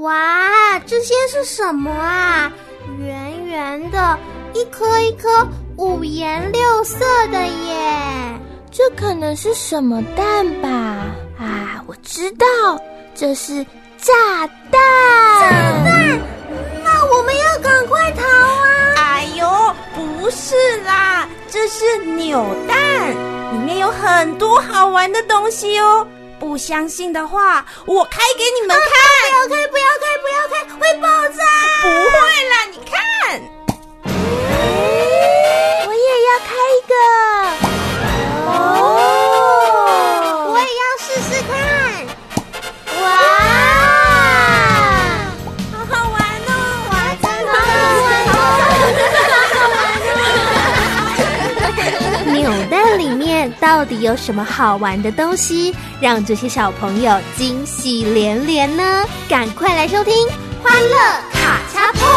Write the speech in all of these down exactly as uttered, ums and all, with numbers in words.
哇，这些是什么啊？圆圆的，一颗一颗五颜六色的耶！ 这可能是什么蛋吧？啊，我知道，这是炸弹！ 炸弹？那我们要赶快逃啊！ 哎呦，不是啦，这是扭蛋，里面有很多好玩的东西哦。不相信的话，我开给你们看。 啊、不要开，不要开，不要开，会爆炸！ 不会啦，你看。 我也要开一个。 哦，我也要试试看。哇， 好好玩哦！ 哇，真的好好玩哦！ 扭蛋里面到底有什么好玩的东西，让这些小朋友惊喜连连呢？赶快来收听《欢乐卡恰碰》。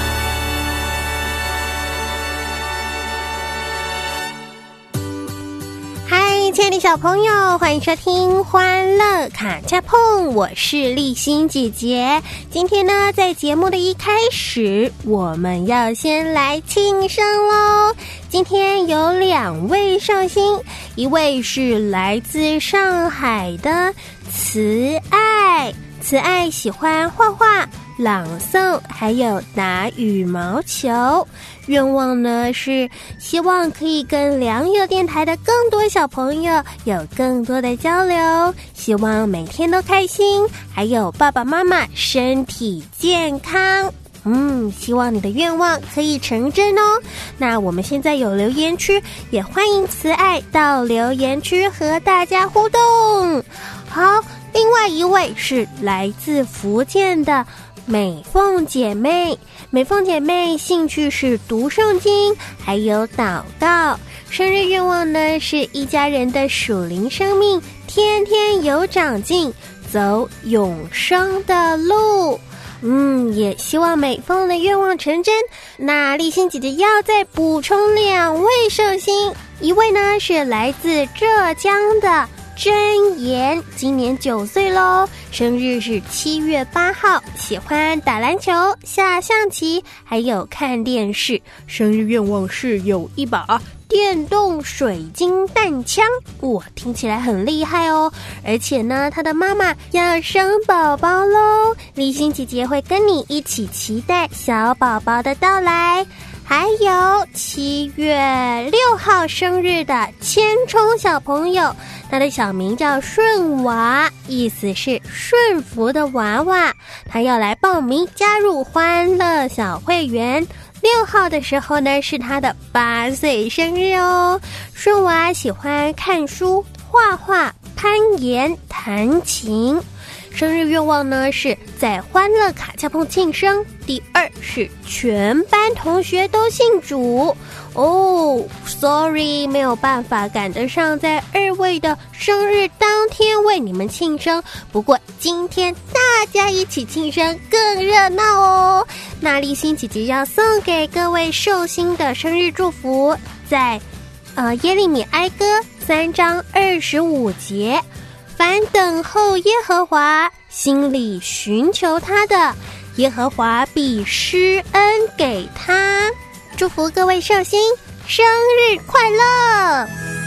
嗨，亲爱的小朋友，欢迎收听《欢乐卡恰碰》，我是立新姐姐。今天呢，在节目的一开始，我们要先来庆生咯。今天有两位寿星，一位是来自上海的慈爱，慈爱喜欢画画、朗诵，还有打羽毛球。愿望呢是希望可以跟良友电台的更多小朋友有更多的交流，希望每天都开心，还有爸爸妈妈身体健康。嗯，希望你的愿望可以成真哦。那我们现在有留言区，也欢迎慈爱到留言区和大家互动。好，另外一位是来自福建的美凤姐妹，美凤姐妹兴趣是读圣经，还有祷告。生日愿望呢是一家人的属灵生命天天有长进，走永生的路。嗯，也希望美凤的愿望成真。那立新姐姐要再补充两位寿星，一位呢是来自浙江的真言，今年九岁咯，生日是七月八号，喜欢打篮球、下象棋，还有看电视。生日愿望是有一把电动水晶弹枪，哇，听起来很厉害哦！而且呢，他的妈妈要生宝宝咯，立新姐姐会跟你一起期待小宝宝的到来。还有七月六号生日的千冲小朋友，他的小名叫顺娃，意思是顺服的娃娃，他要来报名加入欢乐小会员。六号的时候呢，是他的八岁生日哦。顺娃喜欢看书、画画、攀岩、弹琴。生日愿望呢是在欢乐卡恰碰庆生。第二是全班同学都信主哦 ，sorry 没有办法赶得上在二位的生日当天为你们庆生。不过今天大家一起庆生更热闹哦。那立新姐姐要送给各位寿星的生日祝福，在呃耶利米哀歌三章二十五节。凡等候耶和华，心里寻求他的，耶和华必施恩给他。祝福各位寿星生日快乐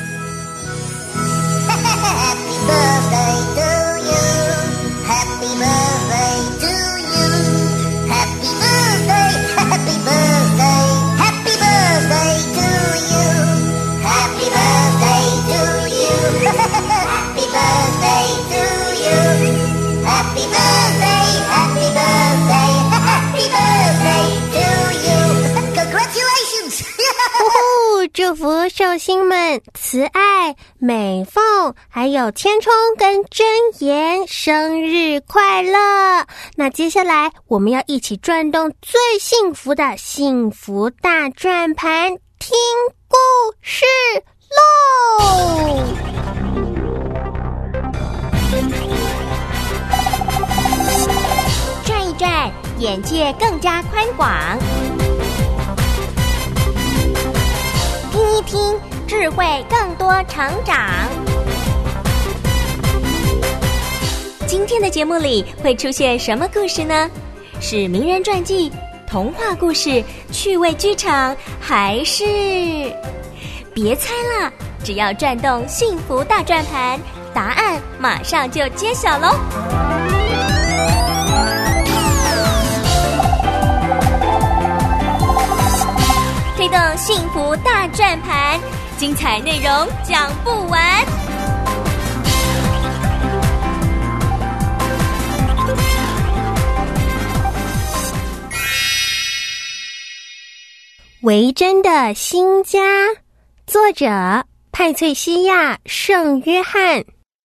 ！Happy birthday to you, Happy birthday to you, Happy birthday, Happy birthday, Happy birthday to you, Happy birthday to you, Happy birthday to you, Happy birthday, Happy birthday, Happy birthday to you, Congratulations! 哦，祝福寿星们慈爱、美凤还有千冲跟真言生日快乐。那接下来我们要一起转动最幸福的幸福大转盘，听故事喽！ 转一转，眼界更加宽广；听一听，智慧更多成长。 今天的节目里会出现什么故事呢？是名人传记、童话故事、趣味剧场，还是……别猜了，只要转动幸福大转盘，答案马上就揭晓咯。推动幸福大转盘，精彩内容讲不完。 维珍的新家，作者派翠西亚·圣约翰。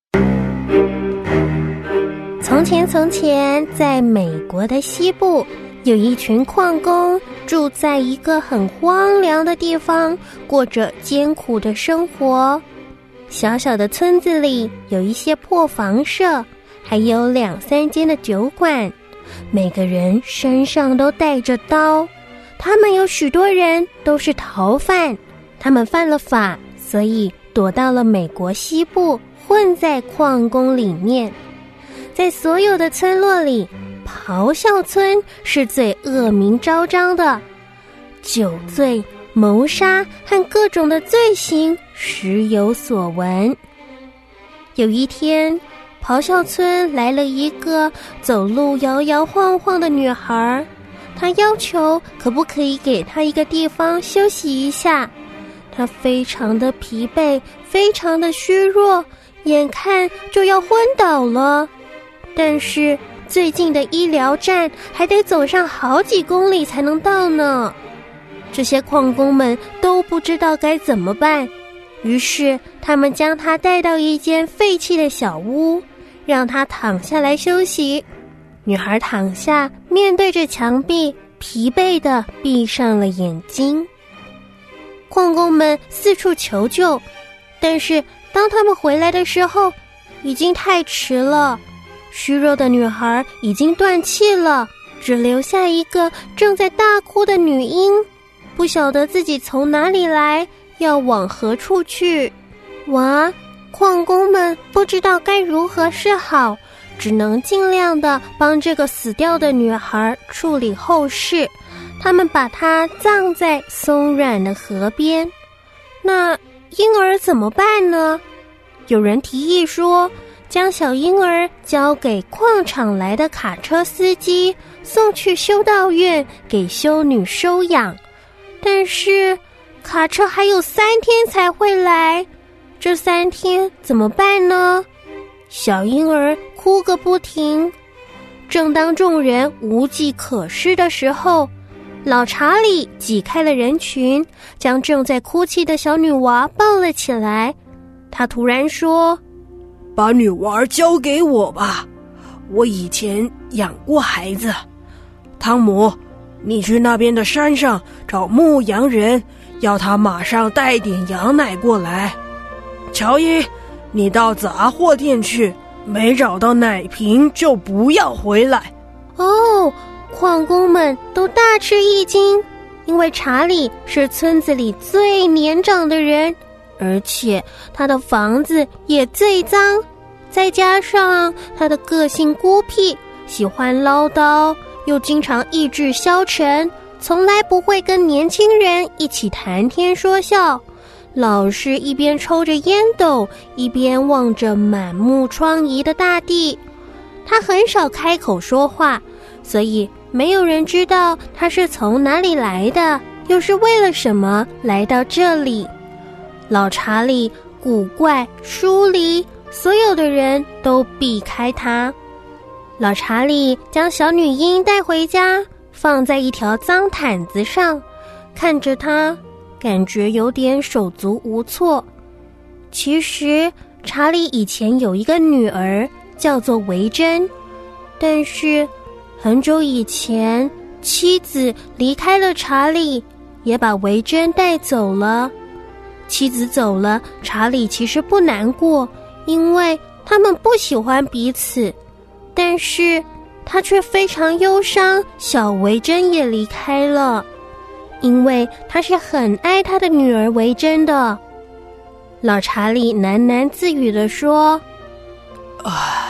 从前从前，在美国的西部，有一群矿工住在一个很荒凉的地方，过着艰苦的生活。小小的村子里有一些破房舍，还有两三间的酒馆，每个人身上都带着刀。他们有许多人都是逃犯，他们犯了法，所以躲到了美国西部，混在矿工里面。在所有的村落里，咆哮村是最恶名昭彰的，酒醉、谋杀和各种的罪行时有所闻。有一天，咆哮村来了一个走路摇摇晃晃的女孩，她要求可不可以给她一个地方休息一下。她非常的疲惫，非常的虚弱，眼看就要昏倒了。但是最近的医疗站还得走上好几公里才能到呢。这些矿工们都不知道该怎么办，于是他们将她带到一间废弃的小屋，让她躺下来休息。女孩躺下，面对着墙壁，疲惫地闭上了眼睛。矿工们四处求救，但是当他们回来的时候，已经太迟了。虚弱的女孩已经断气了，只留下一个正在大哭的女婴，不晓得自己从哪里来，要往何处去。哇，矿工们不知道该如何是好，只能尽量的帮这个死掉的女孩处理后事。他们把她葬在松软的河边。那婴儿怎么办呢？有人提议说，将小婴儿交给矿场来的卡车司机，送去修道院给修女收养。但是卡车还有三天才会来，这三天怎么办呢？小婴儿哭个不停。正当众人无计可施的时候，老查理挤开了人群，将正在哭泣的小女娃抱了起来。他突然说， 把女娃交给我吧，我以前养过孩子。汤姆，你去那边的山上找牧羊人，要他马上带点羊奶过来。乔伊，你到杂货店去，没找到奶瓶就不要回来。 哦，矿工们都大吃一惊，因为查理是村子里最年长的人，而且他的房子也最脏，再加上他的个性孤僻，喜欢唠叨，又经常意志消沉，从来不会跟年轻人一起谈天说笑，老是一边抽着烟斗，一边望着满目疮痍的大地。他很少开口说话，所以没有人知道他是从哪里来的，又是为了什么来到这里。老查理古怪疏离，所有的人都避开他。老查理将小女婴带回家，放在一条脏毯子上，看着她，感觉有点手足无措。其实查理以前有一个女儿，叫做维珍，但是很久以前妻子离开了查理，也把维珍带走了。妻子走了，查理其实不难过，因为他们不喜欢彼此，但是他却非常忧伤，小维珍也离开了，因为他是很爱他的女儿维珍的。老查理喃喃自语地说， 啊，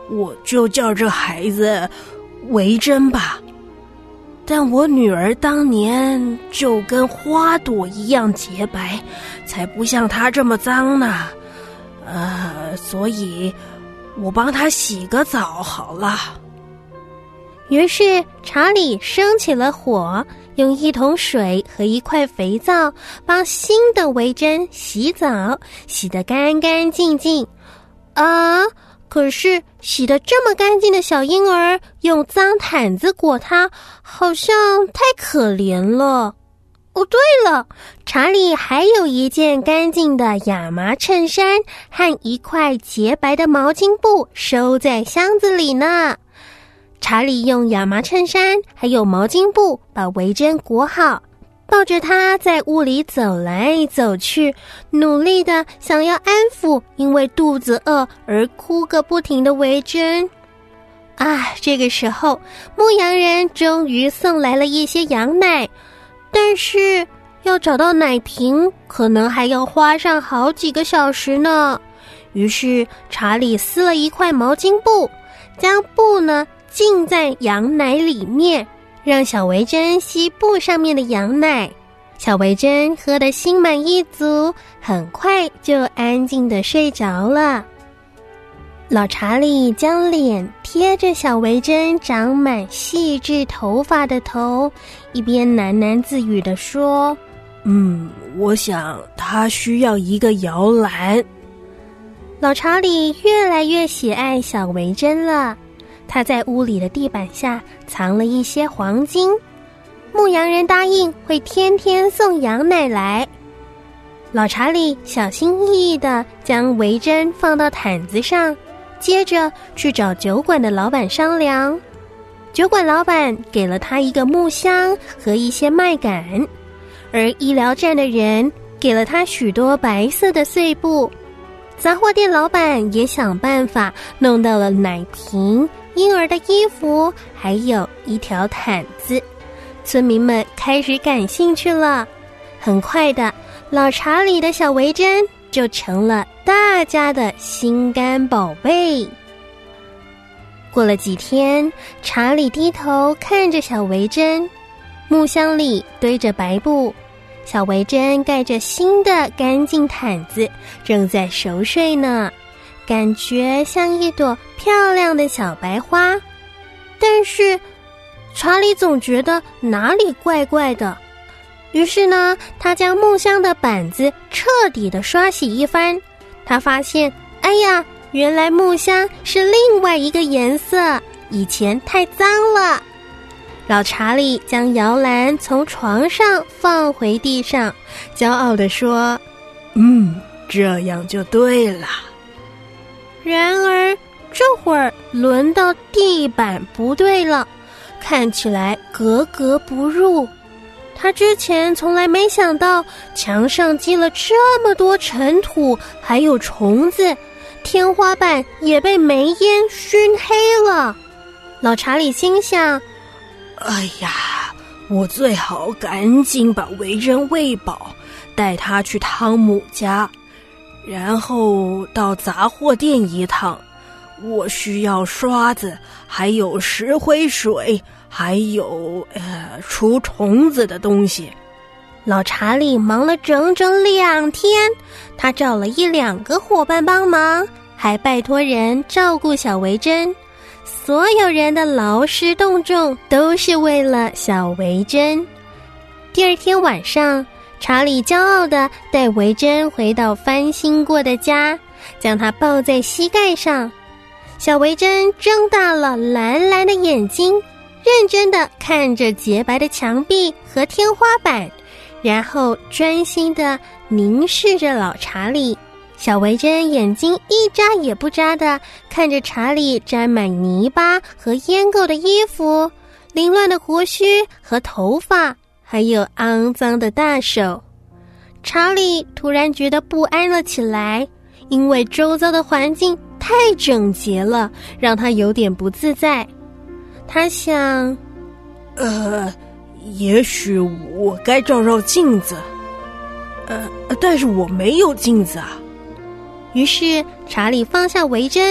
我就叫这孩子维珍吧。但我女儿当年就跟花朵一样洁白，才不像她这么脏呢。呃，所以我帮她洗个澡好了。 于是查理生起了火，用一桶水和一块肥皂帮新的维珍洗澡，洗得干干净净。啊，可是洗得这么干净的小婴儿用脏毯子裹他，好像太可怜了。哦，对了，查理还有一件干净的亚麻衬衫和一块洁白的毛巾布收在箱子里呢。查理用亚麻衬衫还有毛巾布把维珍裹好，抱着她在屋里走来走去，努力的想要安抚因为肚子饿而哭个不停的维珍。啊，这个时候牧羊人终于送来了一些羊奶，但是要找到奶瓶可能还要花上好几个小时呢。于是查理撕了一块毛巾布，将布呢浸在羊奶里面，让小维珍吸布上面的羊奶。小维珍喝得心满意足，很快就安静地睡着了。老查理将脸贴着小维珍长满细致头发的头，一边喃喃自语地说： 嗯，我想他需要一个摇篮。 老查理越来越喜爱小维珍了，他在屋里的地板下藏了一些黄金，牧羊人答应会天天送羊奶来。老查理小心翼翼地将维珍放到毯子上，接着去找酒馆的老板商量。酒馆老板给了他一个木箱和一些麦秆，而医疗站的人给了他许多白色的碎布。杂货店老板也想办法弄到了奶瓶、婴儿的衣服，还有一条毯子。村民们开始感兴趣了，很快的，老查理的小维珍就成了大家的心肝宝贝。过了几天，查理低头看着小维珍，木箱里堆着白布，小维珍盖着新的干净毯子，正在熟睡呢，感觉像一朵漂亮的小白花。但是查理总觉得哪里怪怪的，于是呢，他将木箱的板子彻底的刷洗一番。他发现，哎呀，原来木箱是另外一个颜色，以前太脏了。老查理将摇篮从床上放回地上，骄傲地说： 嗯，这样就对了。 然而这会儿轮到地板不对了，看起来格格不入。他之前从来没想到墙上积了这么多尘土，还有虫子，天花板也被煤烟熏黑了。老查理心想， 哎呀，我最好赶紧把维珍喂饱，带他去汤姆家，然后到杂货店一趟。我需要刷子，还有石灰水，还有呃除虫子的东西。 老查理忙了整整两天，他找了一两个伙伴帮忙，还拜托人照顾小维珍。所有人的劳师动众都是为了小维珍。第二天晚上，查理骄傲地带维珍回到翻新过的家，将她抱在膝盖上。小维珍睁大了蓝蓝的眼睛，认真地看着洁白的墙壁和天花板，然后专心地凝视着老查理。小维珍眼睛一眨也不眨地看着查理沾满泥巴和烟垢的衣服，凌乱的胡须和头发，还有肮脏的大手。查理突然觉得不安了起来，因为周遭的环境太整洁了，让他有点不自在。他想， 呃，也许我该照照镜子，呃，但是我没有镜子啊。 于是查理放下维珍，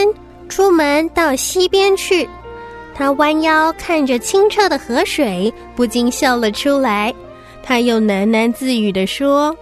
出门到溪边去。他弯腰看着清澈的河水，不禁笑了出来。他又喃喃自语地说：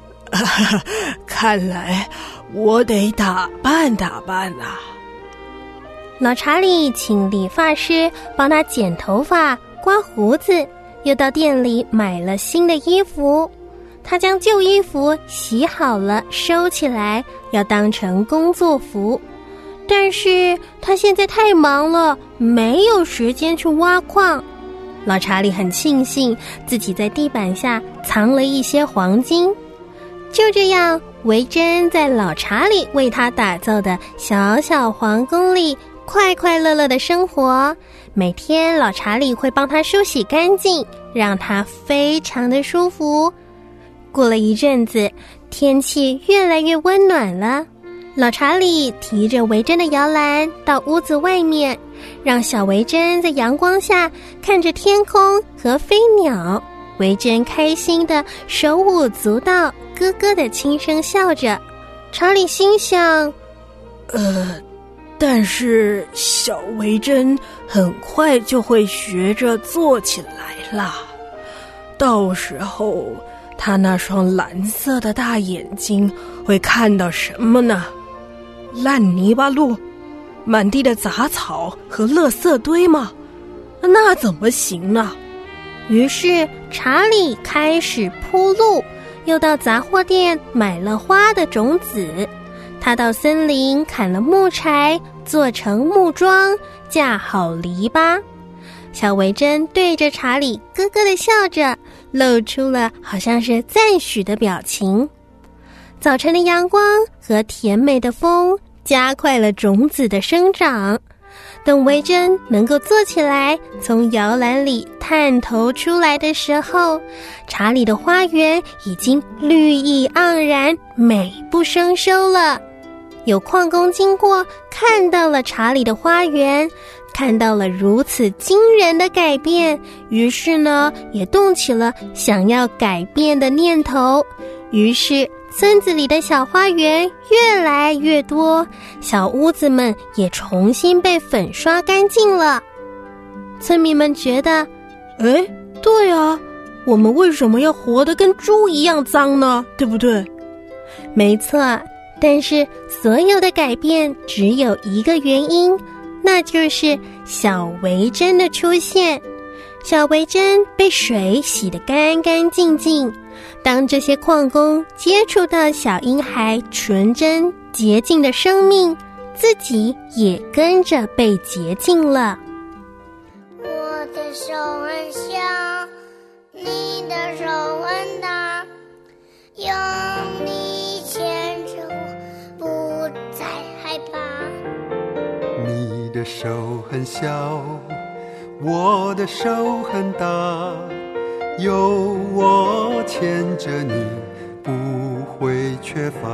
看来我得打扮打扮啊。 老查理请理发师帮他剪头发、刮胡子，又到店里买了新的衣服。他将旧衣服洗好了收起来，要当成工作服。但是他现在太忙了，没有时间去挖矿。老查理很庆幸自己在地板下藏了一些黄金。就这样，维珍在老查理为他打造的小小皇宫里快快乐乐的生活。每天老查理会帮他梳洗干净，让他非常的舒服。过了一阵子，天气越来越温暖了。老查理提着维珍的摇篮到屋子外面，让小维珍在阳光下看着天空和飞鸟。维珍开心的手舞足蹈，咯咯的轻声笑着。查理心想， 呃，但是小维珍很快就会学着做起来啦，到时候他那双蓝色的大眼睛会看到什么呢？烂泥巴路，满地的杂草和垃圾堆吗？那怎么行呢？ 于是查理开始铺路，又到杂货店买了花的种子。他到森林砍了木柴，做成木桩，架好篱笆。小维珍对着查理咯咯地笑着，露出了好像是赞许的表情。早晨的阳光和甜美的风加快了种子的生长。等维珍能够坐起来，从摇篮里探头出来的时候，查理的花园已经绿意盎然，美不胜收了。有矿工经过，看到了查理的花园，看到了如此惊人的改变，于是呢，也动起了想要改变的念头。于是村子里的小花园越来越多，小屋子们也重新被粉刷干净了。村民们觉得， 哎，对啊，我们为什么要活得跟猪一样脏呢？对不对？ 没错，但是所有的改变只有一个原因，那就是小维珍的出现。小维珍被水洗得干干净净，当这些矿工接触到小婴孩纯真洁净的生命，自己也跟着被洁净了。 我的手很小，你的手很大，用力牵着我，不再害怕。 你的手很小，我的手很大，有我牵着你，不会缺乏。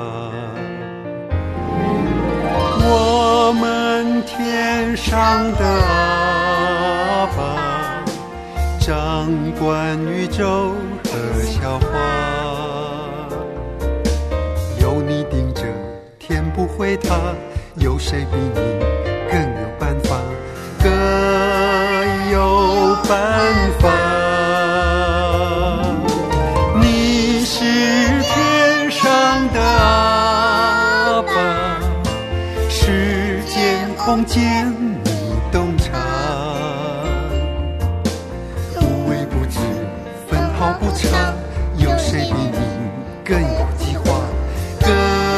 我们天上的阿爸，掌管宇宙和笑话，有你盯着，天不会塌，有谁比你更有办法？更有办法。你是天上的阿爸，时间空间你洞察，无微不至，分毫不差，有谁比你更有计划？更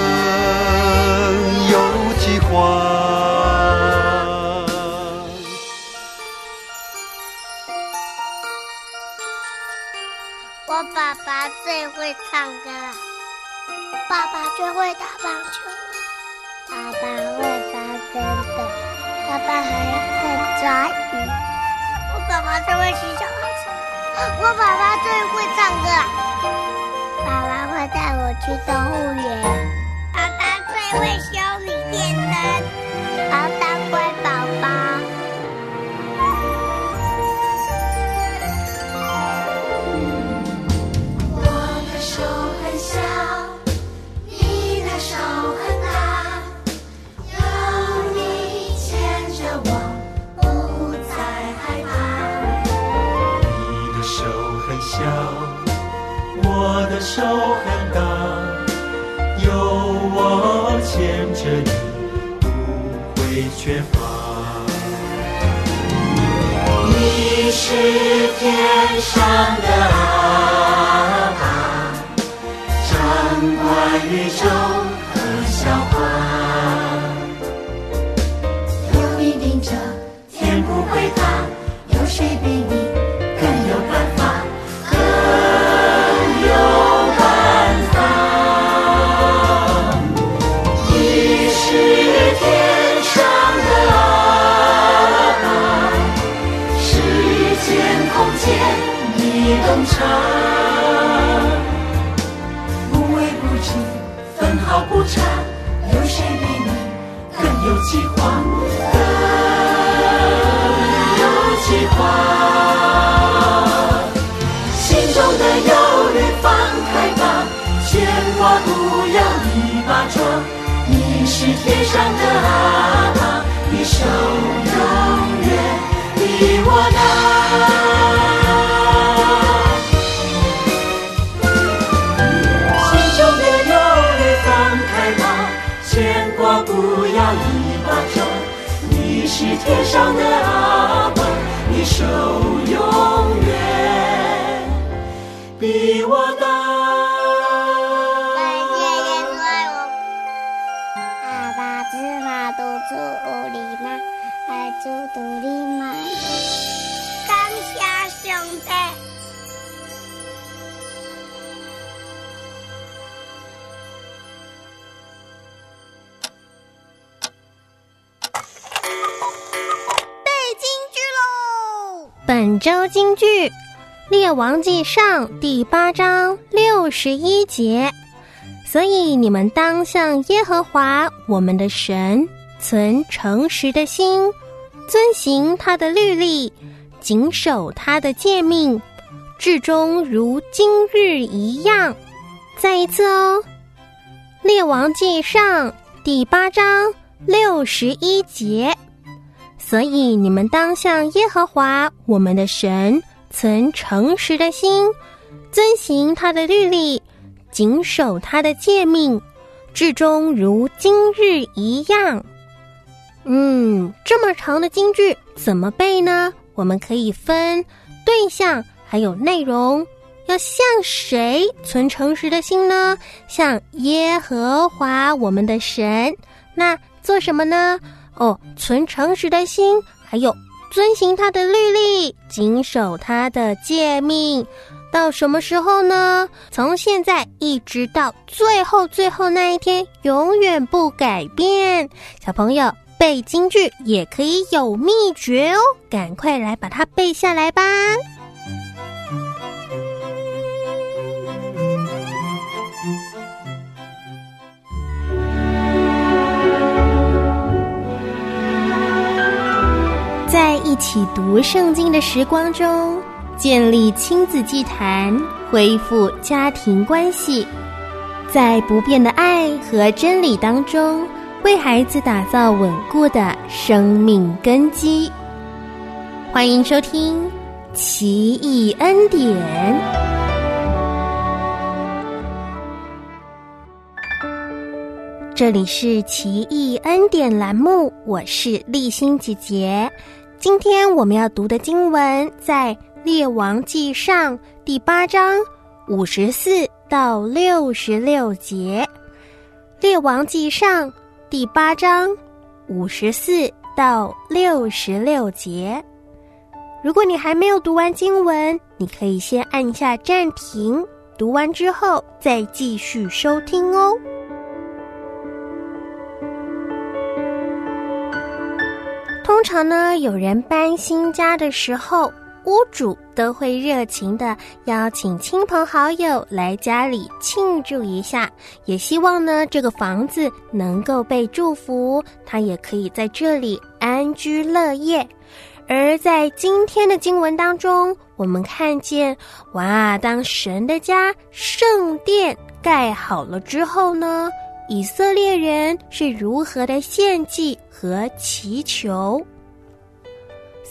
有计划。 我爸爸最会唱歌了，爸爸最会打棒球了，爸爸会发声的，爸爸还会抓鱼，我爸爸最会骑小黄车，我爸爸最会唱歌了，爸爸会带我去动物园，爸爸最会修理电灯，好当乖宝宝。 的手很大，有我牵着你，不会缺乏。你是天上的阿爸，掌管宇宙和笑话。有你领着，天不会塌，有谁比你更有办法，更有办法。你是天上的阿爸，时间空间你洞察，无微不至，分毫不差，有谁比你更有计划，更有计划。心中的忧虑放开吧，牵挂不要一把抓，你是天上的阿爸，你手永远比我大。心中的忧虑放开吧，牵挂不要一把抓，你是天上的阿爸，你手永远比我大。 感谢耶稣爱我。阿爸芝麻督促无力吗？爱猪独立吗？感谢上帝。 本周金句《列王纪上》第八章六十一节，所以你们当向耶和华我们的神存诚实的心，遵行他的律例，谨守他的诫命，至终如今日一样。再一次哦，《列王纪上》第八章六十一节，所以你们当向耶和华我们的神存诚实的心，遵行他的律例，谨守他的诫命，至终如今日一样。嗯，这么长的金句怎么背呢？我们可以分对象还有内容。要向谁存诚实的心呢？向耶和华我们的神。那做什么呢？哦，存诚实的心，还有遵行他的律例，谨守他的诫命。到什么时候呢？从现在一直到最后最后那一天，永远不改变。小朋友，背金句也可以有秘诀哦，赶快来把它背下来吧。在一起读圣经的时光中，建立亲子祭坛，恢复家庭关系，在不变的爱和真理当中，为孩子打造稳固的生命根基。欢迎收听奇异恩典。这里是奇异恩典栏目，我是丽欣姐姐。今天我们要读的经文在列王纪上第八章五十四到六十六节。列王纪上第八章五十四到六十六节。如果你还没有读完经文，你可以先按下暂停，读完之后再继续收听哦。通常呢，有人搬新家的时候，屋主都会热情地邀请亲朋好友来家里庆祝一下，也希望呢这个房子能够被祝福，他也可以在这里安居乐业。而在今天的经文当中，我们看见，哇，当神的家圣殿盖好了之后呢，以色列人是如何的献祭和祈求。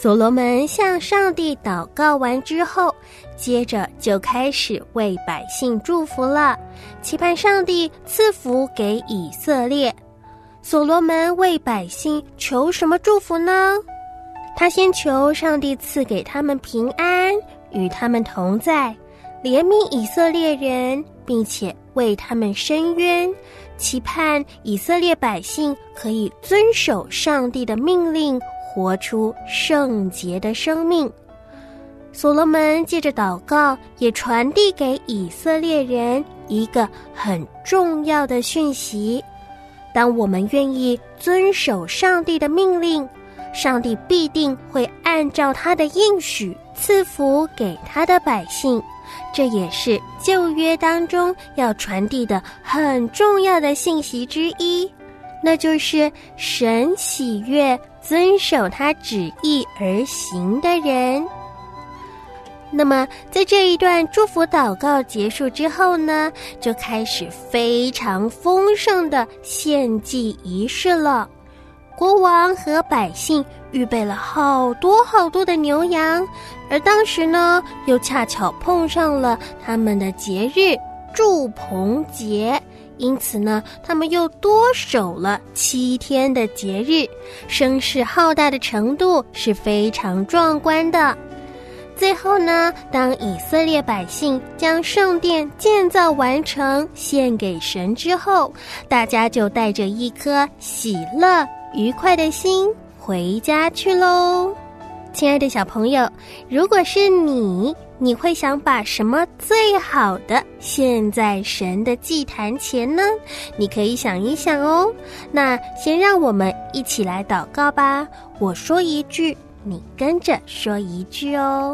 所罗门向上帝祷告完之后，接着就开始为百姓祝福了，期盼上帝赐福给以色列。所罗门为百姓求什么祝福呢？他先求上帝赐给他们平安，与他们同在，怜悯以色列人，并且为他们伸冤，期盼以色列百姓可以遵守上帝的命令，活出圣洁的生命。所罗门借着祷告，也传递给以色列人一个很重要的讯息：当我们愿意遵守上帝的命令，上帝必定会按照他的应许赐福给他的百姓。这也是旧约当中要传递的很重要的信息之一，那就是神喜悦遵守他旨意而行的人。那么在这一段祝福祷告结束之后呢，就开始非常丰盛的献祭仪式了。国王和百姓预备了好多好多的牛羊，而当时呢，又恰巧碰上了他们的节日住棚节，因此呢，他们又多守了七天的节日，声势浩大的程度是非常壮观的。最后呢，当以色列百姓将圣殿建造完成，献给神之后，大家就带着一颗喜乐愉快的心回家去咯。亲爱的小朋友，如果是你，你会想把什么最好的献在神的祭坛前呢？你可以想一想哦。那先让我们一起来祷告吧，我说一句，你跟着说一句哦。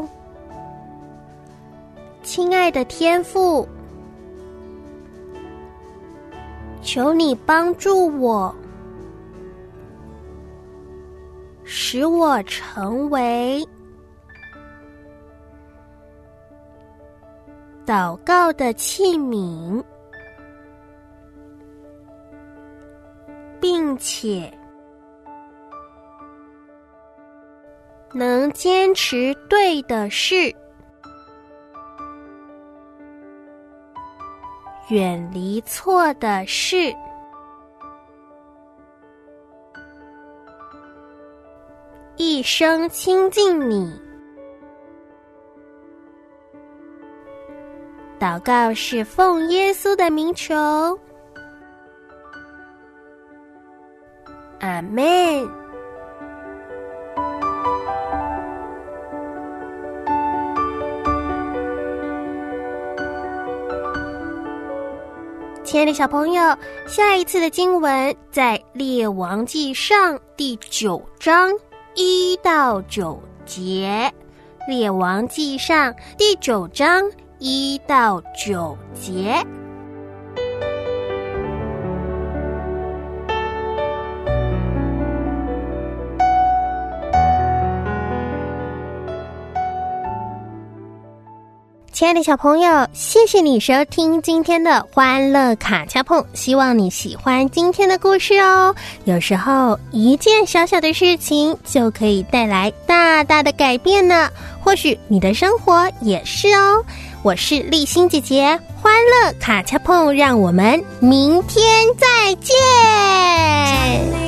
亲爱的天父，求你帮助我，使我成为祷告的器皿，并且能坚持对的事，远离错的事，一生亲近你。祷告是奉耶稣的名求，阿们。亲爱的小朋友，下一次的经文在列王纪上第九章一到九节，列王纪上第九章一到九节。亲爱的小朋友，谢谢你收听今天的欢乐卡恰碰，希望你喜欢今天的故事哦。有时候一件小小的事情就可以带来大大的改变呢，或许你的生活也是哦。我是丽欣姐姐，欢乐卡恰碰，让我们明天再见。